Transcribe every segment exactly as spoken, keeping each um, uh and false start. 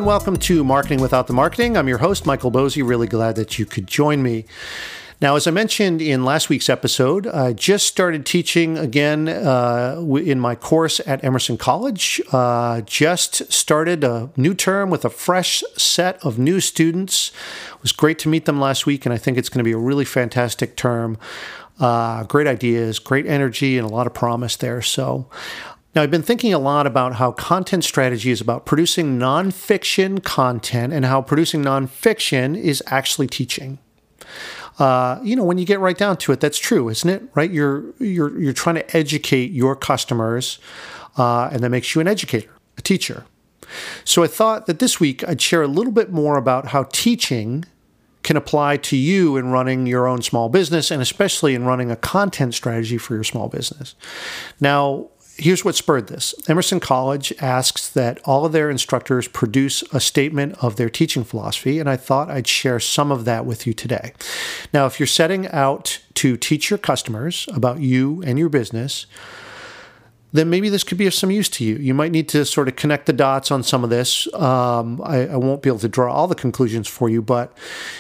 welcome to Marketing Without the Marketing. I'm your host, Michael Bosey. Really glad that you could join me. Now, as I mentioned in last week's episode, I just started teaching again uh, in my course at Emerson College. Uh, just started a new term with a fresh set of new students. It was great to meet them last week, and I think it's going to be a really fantastic term. Uh, great ideas, great energy, and a lot of promise there. So now, I've been thinking a lot about how content strategy is about producing nonfiction content and how producing nonfiction is actually teaching. Uh, you know, when you get right down to it, that's true, isn't it? Right? You're you're you're trying to educate your customers, uh, and that makes you an educator, a teacher. So I thought that this week I'd share a little bit more about how teaching can apply to you in running your own small business, and especially in running a content strategy for your small business. Now, here's what spurred this. Emerson College asks that all of their instructors produce a statement of their teaching philosophy, and I thought I'd share some of that with you today. Now, if you're setting out to teach your customers about you and your business, then maybe this could be of some use to you. You might need to sort of connect the dots on some of this. Um, I, I won't be able to draw all the conclusions for you, but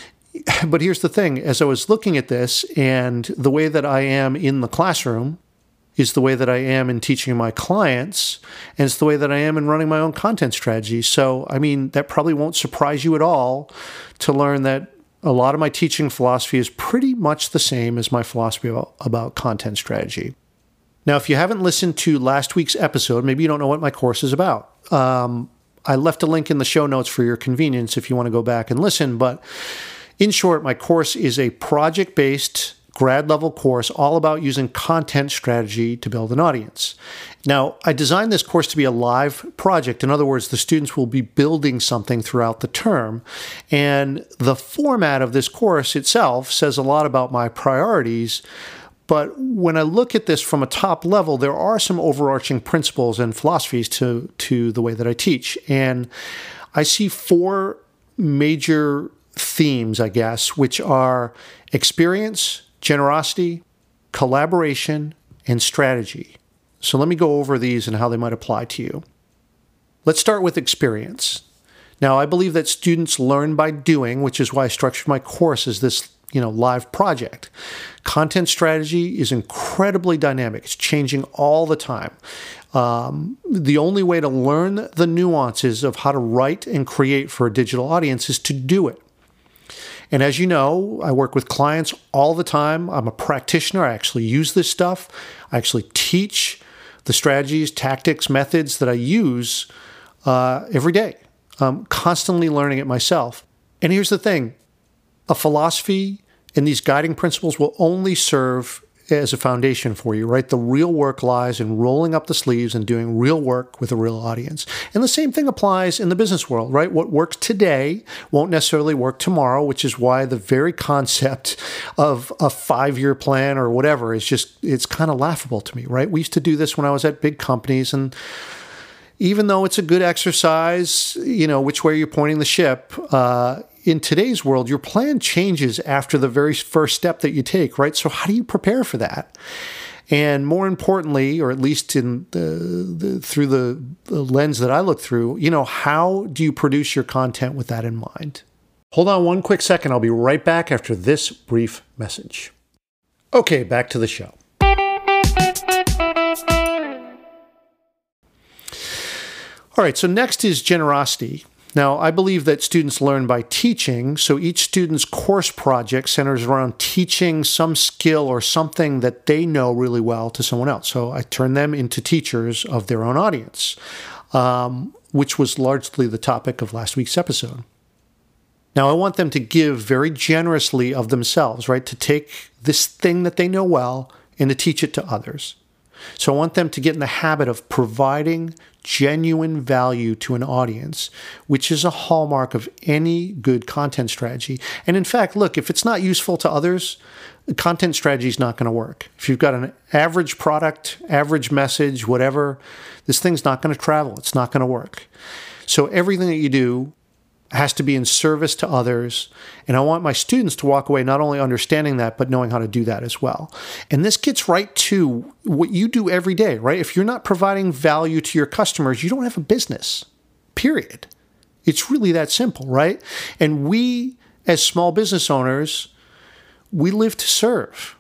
but here's the thing. As I was looking at this and the way that I am in the classroom is the way that I am in teaching my clients, and it's the way that I am in running my own content strategy. So, I mean, that probably won't surprise you at all to learn that a lot of my teaching philosophy is pretty much the same as my philosophy about, about content strategy. Now, if you haven't listened to last week's episode, maybe you don't know what my course is about. Um, I left a link in the show notes for your convenience if you want to go back and listen. But in short, my course is a project-based grad level course all about using content strategy to build an audience. Now, I designed this course to be a live project. In other words, the students will be building something throughout the term. And the format of this course itself says a lot about my priorities. But when I look at this from a top level, there are some overarching principles and philosophies to, to the way that I teach. And I see four major themes, I guess, which are experience, generosity, collaboration, and strategy. So let me go over these and how they might apply to you. Let's start with experience. Now, I believe that students learn by doing, which is why I structured my course as this, you know, live project. Content strategy is incredibly dynamic. It's changing all the time. Um, the only way to learn the nuances of how to write and create for a digital audience is to do it. And as you know, I work with clients all the time. I'm a practitioner. I actually use this stuff. I actually teach the strategies, tactics, methods that I use uh, every day. I'm constantly learning it myself. And here's the thing. A philosophy and these guiding principles will only serve as a foundation for you, right? The real work lies in rolling up the sleeves and doing real work with a real audience. And the same thing applies in the business world, right? What works today won't necessarily work tomorrow, which is why the very concept of a five-year plan or whatever is just, it's kind of laughable to me, right? We used to do this when I was at big companies, and even though it's a good exercise, you know, which way you're pointing the ship, uh, in today's world, your plan changes after the very first step that you take, right? So how do you prepare for that? And more importantly, or at least in the, the through the, the lens that I look through, you know, how do you produce your content with that in mind? Hold on one quick second. I'll be right back after this brief message. Okay, back to the show. All right, so next is generosity. Now, I believe that students learn by teaching, so each student's course project centers around teaching some skill or something that they know really well to someone else. So I turn them into teachers of their own audience, um, which was largely the topic of last week's episode. Now, I want them to give very generously of themselves, right, to take this thing that they know well and to teach it to others. So I want them to get in the habit of providing genuine value to an audience, which is a hallmark of any good content strategy. And in fact, look, if it's not useful to others, the content strategy is not going to work. If you've got an average product, average message, whatever, this thing's not going to travel. It's not going to work. So everything that you do has to be in service to others. And I want my students to walk away not only understanding that, but knowing how to do that as well. And this gets right to what you do every day, right? If you're not providing value to your customers, you don't have a business, period. It's really that simple, right? And we, as small business owners, we live to serve.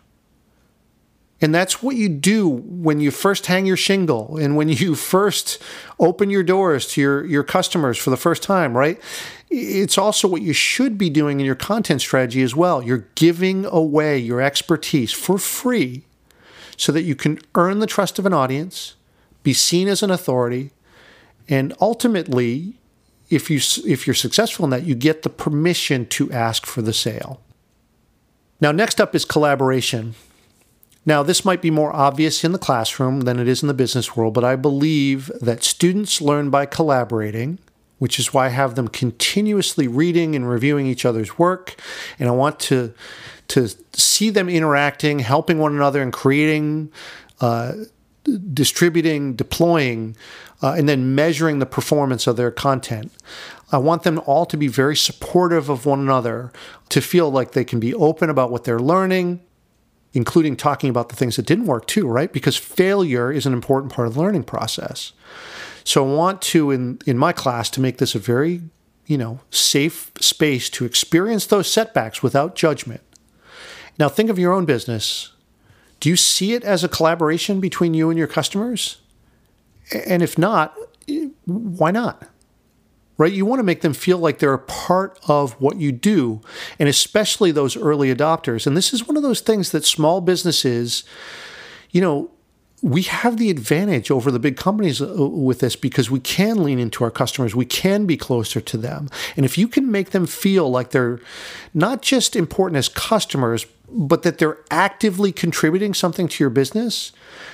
And that's what you do when you first hang your shingle and when you first open your doors to your, your customers for the first time, right? It's also what you should be doing in your content strategy as well. You're giving away your expertise for free so that you can earn the trust of an audience, be seen as an authority, and ultimately, if you, if you're successful in that, you get the permission to ask for the sale. Now, next up is collaboration. Now, this might be more obvious in the classroom than it is in the business world, but I believe that students learn by collaborating, which is why I have them continuously reading and reviewing each other's work. And I want to, to see them interacting, helping one another, and creating, uh, distributing, deploying, uh, and then measuring the performance of their content. I want them all to be very supportive of one another, to feel like they can be open about what they're learning, including talking about the things that didn't work too, right? Because failure is an important part of the learning process. So I want to, in, in my class, to make this a very, you know, safe space to experience those setbacks without judgment. Now, think of your own business. Do you see it as a collaboration between you and your customers? And if not, why not? Right? You want to make them feel like they're a part of what you do, and especially those early adopters. And this is one of those things that small businesses, you know, we have the advantage over the big companies with this because we can lean into our customers. We can be closer to them. And if you can make them feel like they're not just important as customers, but that they're actively contributing something to your business,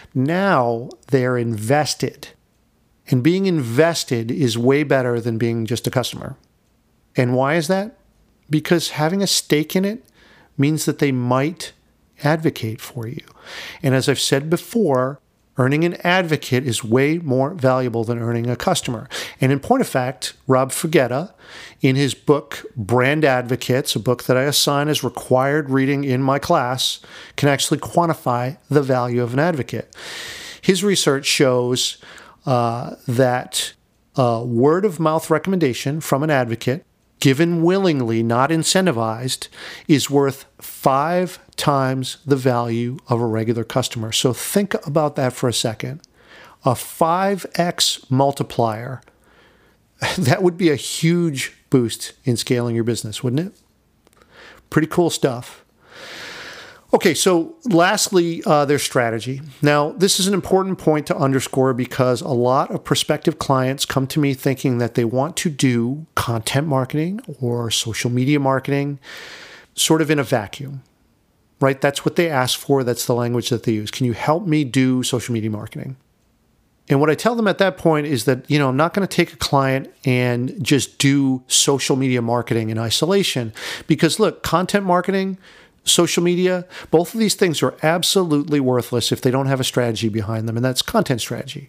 now they're invested. And being invested is way better than being just a customer. And why is that? Because having a stake in it means that they might advocate for you. And as I've said before, earning an advocate is way more valuable than earning a customer. And in point of fact, Rob Fugetta, in his book, Brand Advocates, a book that I assign as required reading in my class, can actually quantify the value of an advocate. His research shows Uh, that uh, word-of-mouth recommendation from an advocate, given willingly, not incentivized, is worth five times the value of a regular customer. So think about that for a second. A five X multiplier, that would be a huge boost in scaling your business, wouldn't it? Pretty cool stuff. Okay, so lastly, uh, their strategy. Now, this is an important point to underscore because a lot of prospective clients come to me thinking that they want to do content marketing or social media marketing sort of in a vacuum, right? That's what they ask for. That's the language that they use. Can you help me do social media marketing? And what I tell them at that point is that, you know, I'm not going to take a client and just do social media marketing in isolation because, look, content marketing, social media, both of these things are absolutely worthless if they don't have a strategy behind them, and that's content strategy.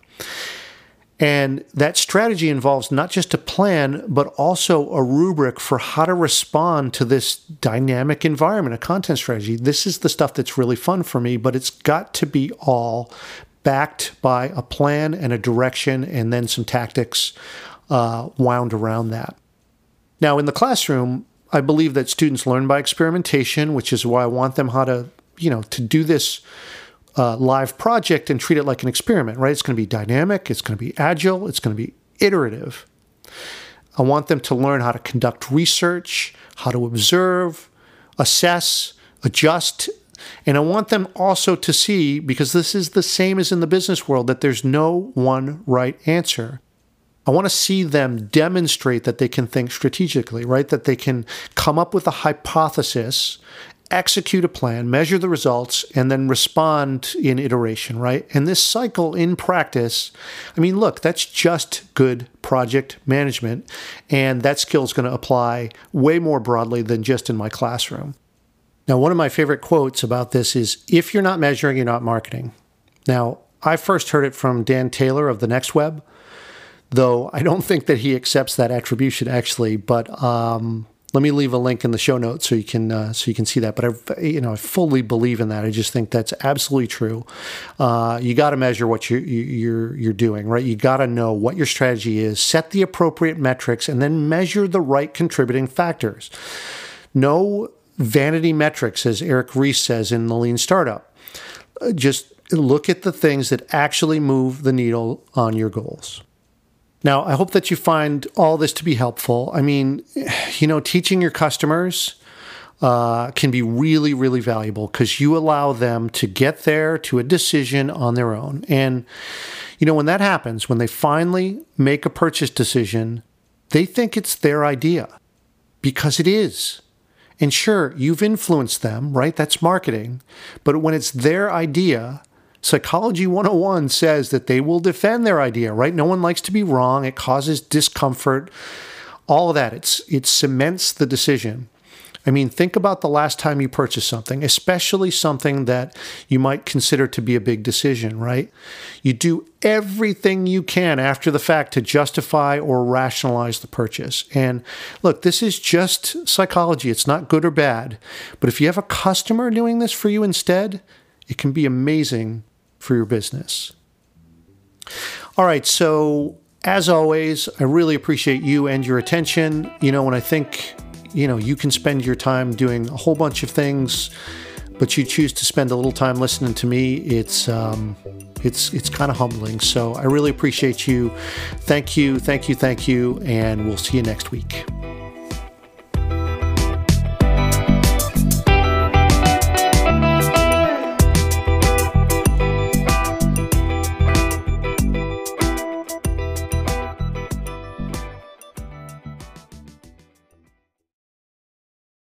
And that strategy involves not just a plan, but also a rubric for how to respond to this dynamic environment, a content strategy. This is the stuff that's really fun for me, but it's got to be all backed by a plan and a direction and then some tactics uh, wound around that. Now, in the classroom, I believe that students learn by experimentation, which is why I want them how to, you know, to do this uh, live project and treat it like an experiment, right? It's going to be dynamic. It's going to be agile. It's going to be iterative. I want them to learn how to conduct research, how to observe, assess, adjust. And I want them also to see, because this is the same as in the business world, that there's no one right answer. I want to see them demonstrate that they can think strategically, right? That they can come up with a hypothesis, execute a plan, measure the results, and then respond in iteration, right? And this cycle in practice, I mean, look, that's just good project management. And that skill is going to apply way more broadly than just in my classroom. Now, one of my favorite quotes about this is, if you're not measuring, you're not marketing. Now, I first heard it from Dan Taylor of The Next Web, though I don't think that he accepts that attribution actually, but um, Let me leave a link in the show notes so you can uh, so you can see that. But I, you know, I fully believe in that. I just think that's absolutely true. Uh, you got to measure what you're you're you're doing, right? You got to know what your strategy is, set the appropriate metrics, and then measure the right contributing factors. No vanity metrics, as Eric Ries says in the Lean Startup. Just look at the things that actually move the needle on your goals. Now, I hope that you find all this to be helpful. I mean, you know, teaching your customers uh, can be really, really valuable because you allow them to get there to a decision on their own. And, you know, when that happens, when they finally make a purchase decision, they think it's their idea because it is. And sure, you've influenced them, right? That's marketing. But when it's their idea, Psychology one oh one says that they will defend their idea, right? No one likes to be wrong. It causes discomfort. All of that. It's it cements the decision. I mean, think about the last time you purchased something, especially something that you might consider to be a big decision, right? You do everything you can after the fact to justify or rationalize the purchase. And look, this is just psychology. It's not good or bad. But if you have a customer doing this for you instead, it can be amazing for your business. All right, so as always, I really appreciate you and your attention. You know, when I think, you know, you can spend your time doing a whole bunch of things, but you choose to spend a little time listening to me, it's um, it's it's kind of humbling. So I really appreciate you. Thank you, thank you, thank you, and we'll see you next week.